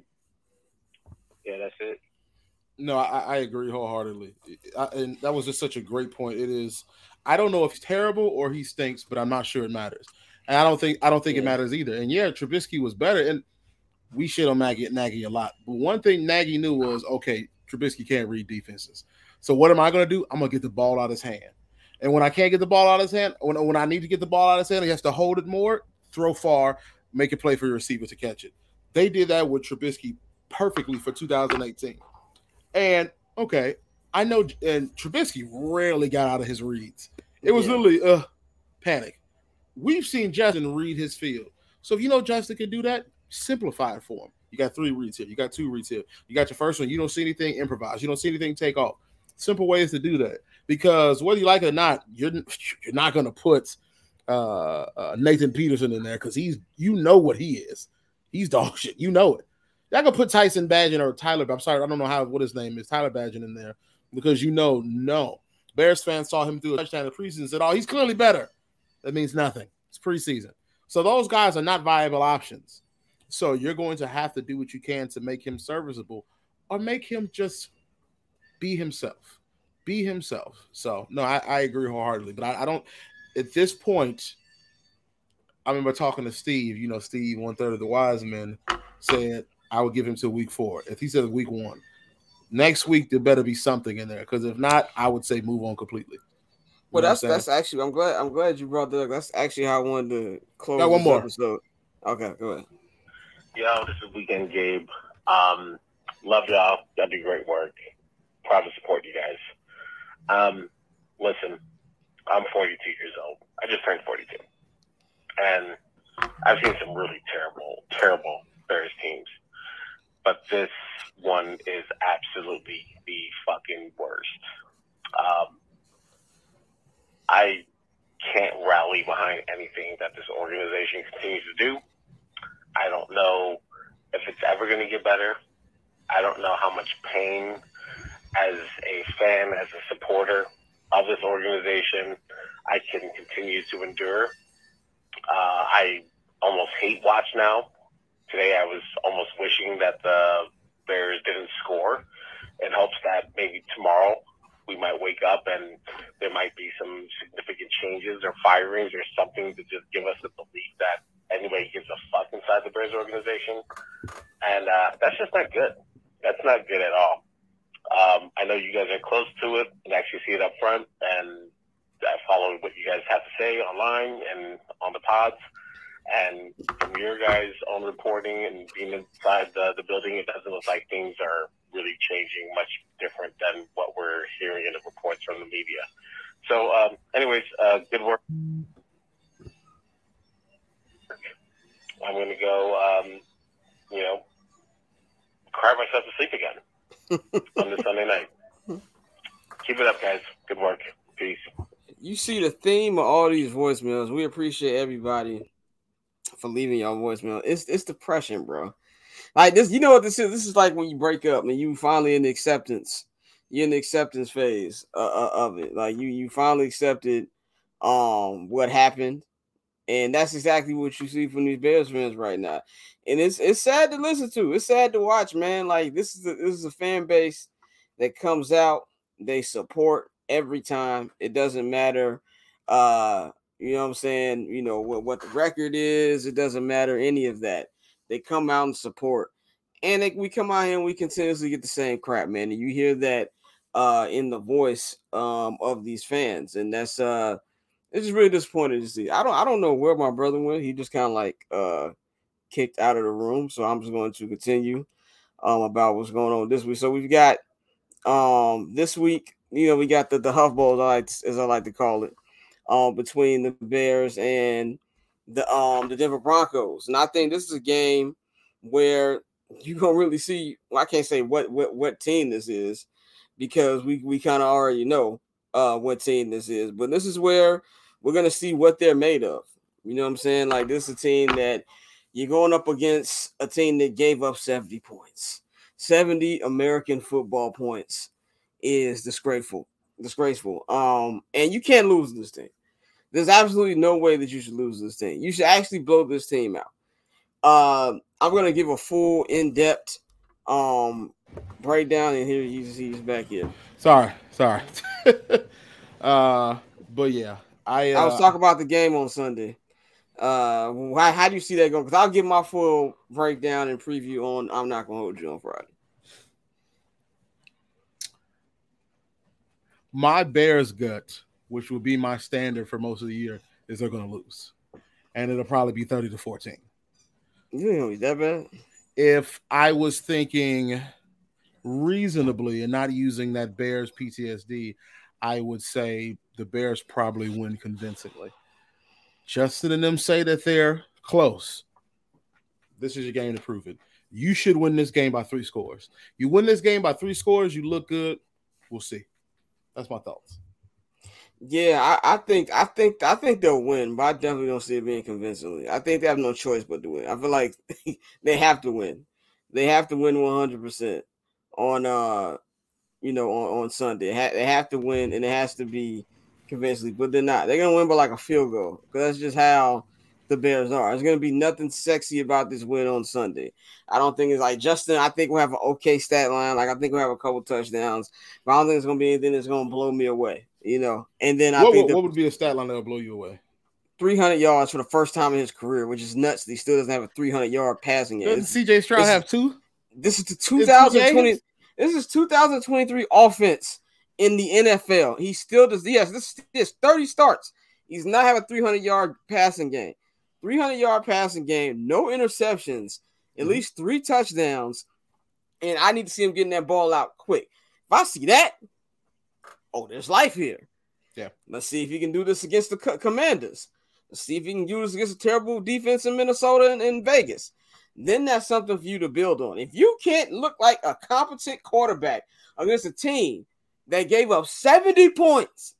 Yeah, that's it. No, I agree wholeheartedly. And that was just such a great point. It is. I don't know if he's terrible or he stinks, but I'm not sure it matters. And I don't think it matters either. And yeah, Trubisky was better. And we shit on Nagy a lot. But one thing Nagy knew was, okay, Trubisky can't read defenses. So what am I going to do? I'm going to get the ball out of his hand. And when I can't get the ball out of his hand, when I need to get the ball out of his hand, he has to hold it more, throw far, make a play for your receiver to catch it. They did that with Trubisky perfectly for 2018. And, okay, I know, and Trubisky rarely got out of his reads. It was literally panic. We've seen Justin read his field. So if you know Justin can do that, simplify it for him. You got 3 reads here. You got 2 reads here. You got your first one. You don't see anything, improvise. You don't see anything, take off. Simple ways to do that. Because whether you like it or not, you're not going to put Nathan Peterson in there because you know what he is. He's dog shit. You know it. You're not going to put Tyson Bagent or Tyler. I'm sorry, I don't know what his name is. Tyler Bagent in there because no. Bears fans saw him through a touchdown in the preseason and said, oh, he's clearly better. That means nothing. It's preseason. So those guys are not viable options. So you're going to have to do what you can to make him serviceable or make him just be himself. Be himself. So, no, I agree wholeheartedly. But I don't – at this point, I remember talking to Steve. You know, Steve, 1/3 of the wise men, said I would give him to week 4. If he said week 1, next week there better be something in there. Because if not, I would say move on completely. Well, that's actually I'm glad you brought that up. That's actually how I wanted to close Got one this more episode. Okay, go ahead. Yo, this is Weekend Gabe. Love y'all. Y'all do great work. Proud to support you guys. Listen, I'm 42 years old. I just turned 42. And I've seen some really terrible Bears teams. But this one is absolutely the fucking worst. I can't rally behind anything that this organization continues to do. I don't know if it's ever going to get better. I don't know how much pain as a fan, as a supporter of this organization, I can continue to endure. I almost hate watch now. Today I was almost wishing that the Bears didn't score in hopes that maybe tomorrow we might wake up and there might be some significant changes or firings or something to just give us the belief that anybody gives a fuck inside the Bears organization. And that's just not good. That's not good at all. I know you guys are close to it and actually see it up front, and I follow what you guys have to say online and on the pods. And from your guys' own reporting and being inside the building, it doesn't look like things are really changing much different than what we're hearing in the reports from the media. So, anyways, good work. I'm going to go, cry myself to sleep again on this Sunday night. Keep it up, guys. Good work. Peace. You see the theme of all these voicemails. We appreciate everybody for leaving your voicemail. It's depression, bro. Like this, you know what this is? This is like when you break up and you finally in the acceptance. You're in the acceptance phase of it. Like you finally accepted what happened. And that's exactly what you see from these Bears fans right now. And it's sad to listen to. It's sad to watch, man. Like this is a fan base that comes out, they support every time. It doesn't matter you know what I'm saying, you know what the record is, it doesn't matter any of that. They come out and support. And we come out here and we continuously get the same crap, man. And you hear that in the voice of these fans. And that's it's just really disappointing to see. I don't know where my brother went. He just kind of like kicked out of the room. So I'm just going to continue about what's going on this week. So we've got this week, you know, we got the Huff Bowl, as I like to call it, between the Bears and the Denver Broncos. And I think this is a game where you're gonna really see. Well, I can't say what team this is because we kind of already know what team this is, but this is where we're gonna see what they're made of. You know what I'm saying? Like, this is a team that you're going up against a team that gave up 70 points. 70 American football points is disgraceful. And you can't lose this team. There's absolutely no way that you should lose this team. You should actually blow this team out. I'm going to give a full in-depth breakdown, and here he's back here. Sorry. But yeah, I was talking about the game on Sunday. How do you see that going? Because I'll give my full breakdown and preview on I'm Not Gonna Hold You on Friday. My Bears gut, which will be my standard for most of the year, is they're going to lose, and it'll probably be 30-14. You know, is that bad? If I was thinking reasonably and not using that Bears PTSD, I would say the Bears probably win convincingly. Justin and them say that they're close. This is your game to prove it. You should win this game by 3 scores. You win this game by 3 scores, you look good. We'll see. That's my thoughts. Yeah, I think they'll win, but I definitely don't see it being convincingly. I think they have no choice but to win. I feel like they have to win. They have to win 100% on on Sunday. They have to win, and it has to be convincingly. But they're not. They're gonna win by like a field goal because that's just how the Bears are. There's gonna be nothing sexy about this win on Sunday. I don't think it's like Justin. I think we'll have an okay stat line. Like, I think we'll have a couple touchdowns, but I don't think it's gonna be anything that's gonna blow me away. You know, and then what would be a stat line that would blow you away? 300 yards for the first time in his career, which is nuts. He still doesn't have a 300-yard passing game. Doesn't CJ Stroud have 2? This is the 2020. This is 2023 offense in the NFL. He still does. Yes, this is 30 starts. He's not have a 300-yard passing game. 300-yard passing game, no interceptions, at least 3 touchdowns, and I need to see him getting that ball out quick. If I see that, there's life here. Yeah. Let's see if he can do this against the Commanders. Let's see if he can do this against a terrible defense in Minnesota and Vegas. Then that's something for you to build on. If you can't look like a competent quarterback against a team that gave up 70 points,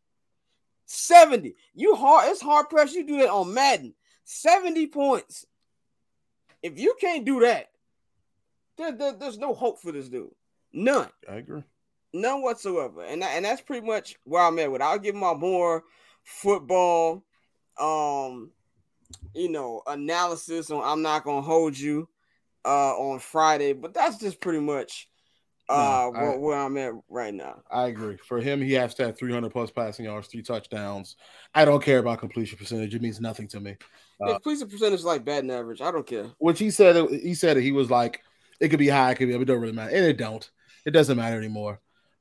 70, it's hard pressed. You do that on Madden, 70 points. If you can't do that, there's no hope for this dude. None. I agree. None whatsoever. And that's pretty much where I'm at with it. I'll give my more football analysis on I'm Not Gonna Hold You on Friday, but that's just pretty much where I'm at right now. I agree. For him, he has to have 300 plus passing yards, 3 touchdowns. I don't care about completion percentage. It means nothing to me. Completion percentage is like batting average. I don't care. Which he said it. He was like, it could be high, it could be, it don't really matter. And it doesn't matter anymore.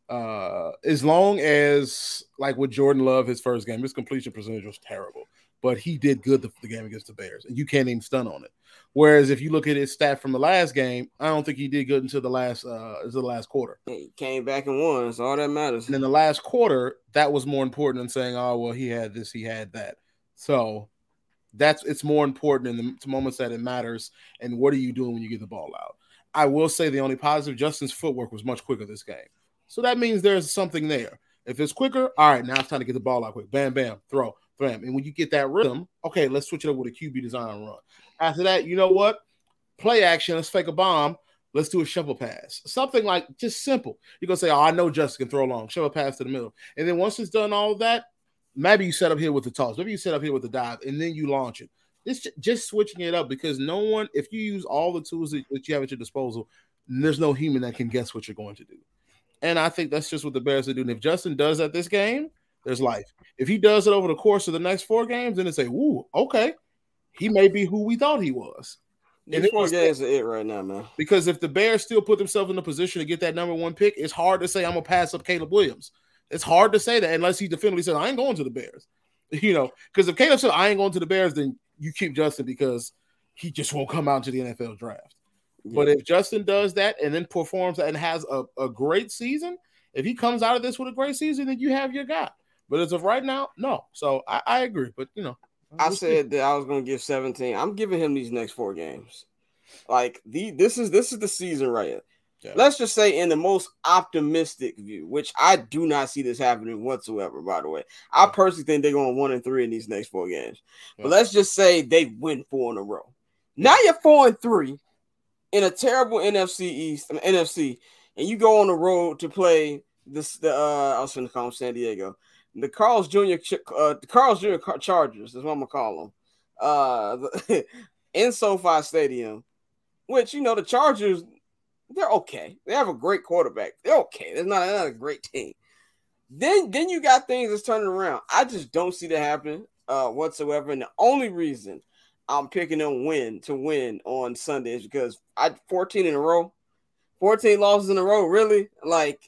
As long as, like with Jordan Love, his first game, his completion percentage was terrible, but he did good the game against the Bears, and you can't even stun on it. Whereas if you look at his stat from the last game, I don't think he did good until the last quarter. He came back and won, so all that matters. And in the last quarter, that was more important than saying, "Oh, well, he had this, he had that." So it's more important in the moments that it matters. And what are you doing when you get the ball out? I will say the only positive, Justin's footwork was much quicker this game. So that means there's something there. If it's quicker, all right, now it's time to get the ball out quick. Bam, bam, throw, bam. And when you get that rhythm, okay, let's switch it up with a QB design run. After that, you know what? Play action, let's fake a bomb. Let's do a shovel pass. Something like just simple. You're going to say, I know Justin can throw long. Shovel pass to the middle. And then once it's done all of that, maybe you set up here with the toss. Maybe you set up here with the dive, and then you launch it. It's just switching it up because if you use all the tools that you have at your disposal, there's no human that can guess what you're going to do. And I think that's just what the Bears are doing. If Justin does that this game, there's life. If he does it over the course of the next 4 games, then it's ooh, okay, he may be who we thought he was. These 4 games are it right now, man. Because if the Bears still put themselves in a position to get that number 1 pick, it's hard to say I'm going to pass up Caleb Williams. It's hard to say that unless he definitively says, I ain't going to the Bears. Because if Caleb said, I ain't going to the Bears, then you keep Justin because he just won't come out into the NFL draft. Yeah. But if Justin does that and then performs and has a great season, if he comes out of this with a great season, then you have your guy. But as of right now, no. So I agree. But, I said that I was going to give 17. I'm giving him these next 4 games. Like this is the season right here. Yeah. Let's just say in the most optimistic view, which I do not see this happening whatsoever, by the way. I personally think they're going 1-3 in these next 4 games. Yeah. But let's just say they win 4 in a row. Now you're 4-3 in a terrible NFC, and you go on the road to play I was going to call them San Diego. The Carl's Jr. Chargers is what I'm going to call them. In SoFi Stadium, which, the Chargers, they're okay. They have a great quarterback. They're okay. They're not a great team. Then you got things that's turning around. I just don't see that happening whatsoever. And the only reason I'm picking them to win on Sunday is because 14 in a row, 14 losses in a row, really? Like,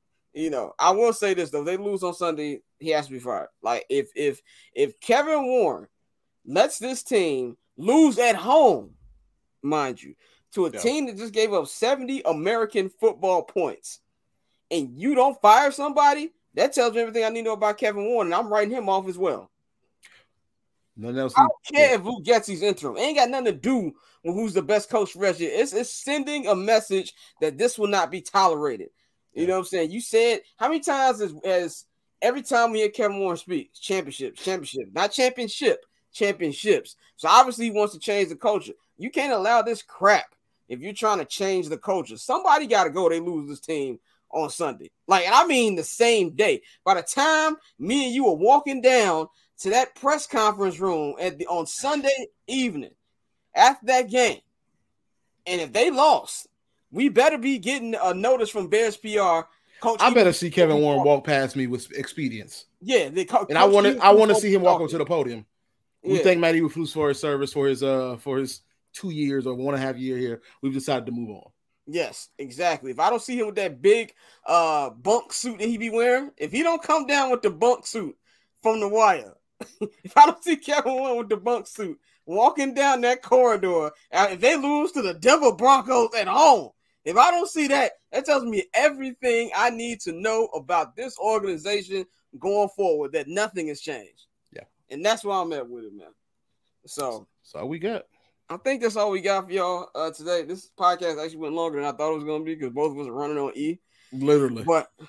I will say this, though. If they lose on Sunday, he has to be fired. Like, if Kevin Warren lets this team lose at home, mind you, to a team that just gave up 70 American football points, and you don't fire somebody, that tells me everything I need to know about Kevin Warren, and I'm writing him off as well. Nothing else. I don't care if Lou gets his interim. It ain't got nothing to do with who's the best coach for the rest of it. It's sending a message that this will not be tolerated. You know what I'm saying? You said, how many times has every time we hear Kevin Warren speak, championship, not championship, championships. So obviously he wants to change the culture. You can't allow this crap if you're trying to change the culture. Somebody got to go. They lose this team on Sunday. And I mean the same day. By the time me and you are walking down to that press conference room on Sunday evening after that game, and if they lost, we better be getting a notice from Bears PR. Coach, I better see Kevin Warren walk past me with expedience. Yeah, and I want to see him walk up to the podium. We thank Matty Eberflus for his service for his 2 years or 1.5 year here. We've decided to move on. Yes, exactly. If I don't see him with that big bunk suit that he be wearing, if he don't come down with the bunk suit from the wire, if I don't see Kevin Warren with the bunk suit walking down that corridor, if they lose to the Denver Broncos at home, if I don't see that, that tells me everything I need to know about this organization going forward, that nothing has changed. Yeah. And that's where I'm at with it, man. So that's all we got. I think that's all we got for y'all today. This podcast actually went longer than I thought it was going to be because both of us are running on E. Literally.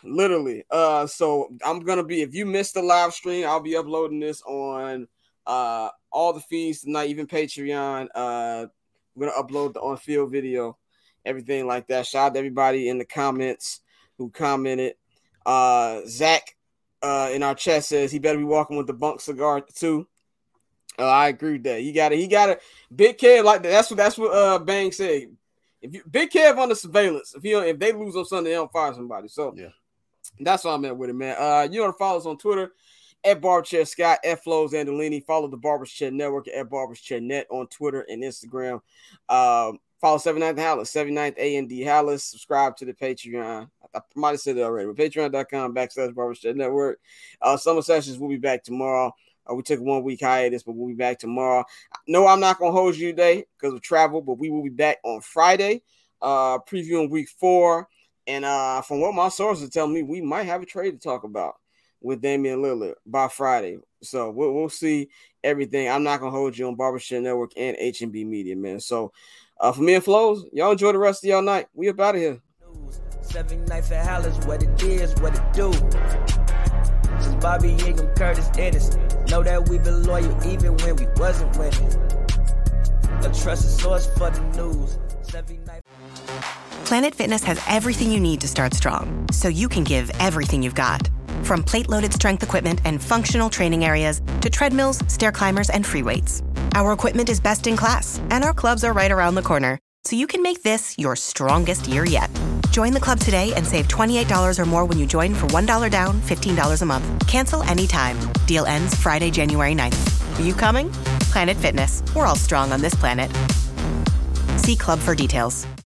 So I'm going to be, if you missed the live stream, I'll be uploading this on all the feeds tonight, even Patreon. We're going to upload the on-field video, everything like that. Shout out to everybody in the comments who commented. Zach in our chat says he better be walking with the bunk cigar too. I agree with that. He got a Big Kev like that. That's what Bang said. If you Big Kev on the surveillance, if they lose on Sunday, they don't fire somebody. So yeah, that's what I'm at with it, man. You want to follow us on Twitter at BarberChair Scott, at Flows Andolini. Follow the Barbers Chair Network at Barbers Chair Net on Twitter and Instagram. Follow 79th Hallis, 79th A&D Hallis. Subscribe to the Patreon. I might have said it already, but patreon.com/Barbers Chair Network. Summer Sessions will be back tomorrow. We took 1 week hiatus, but we'll be back tomorrow. No, I'm not going to hold you today because of travel, but we will be back on Friday, previewing week 4. And from what my sources tell me, we might have a trade to talk about with Damian Lillard by Friday. So we'll see everything. I'm not going to hold you on Barbershop Network and H&B Media, man. So for me and Flows, y'all enjoy the rest of y'all night. We up out of here. 7 nights at Hallis, what it is, what it do. Since Bobby Ingram, Curtis Ennis, know that we've been loyal even when we wasn't winning. A trusted source for the news. Planet Fitness has everything you need to start strong, so you can give everything you've got. From plate-loaded strength equipment and functional training areas to treadmills, stair climbers, and free weights. Our equipment is best in class, and our clubs are right around the corner, so you can make this your strongest year yet. Join the club today and save $28 or more when you join for $1 down, $15 a month. Cancel anytime. Deal ends Friday, January 9th. Are you coming? Planet Fitness. We're all strong on this planet. See club for details.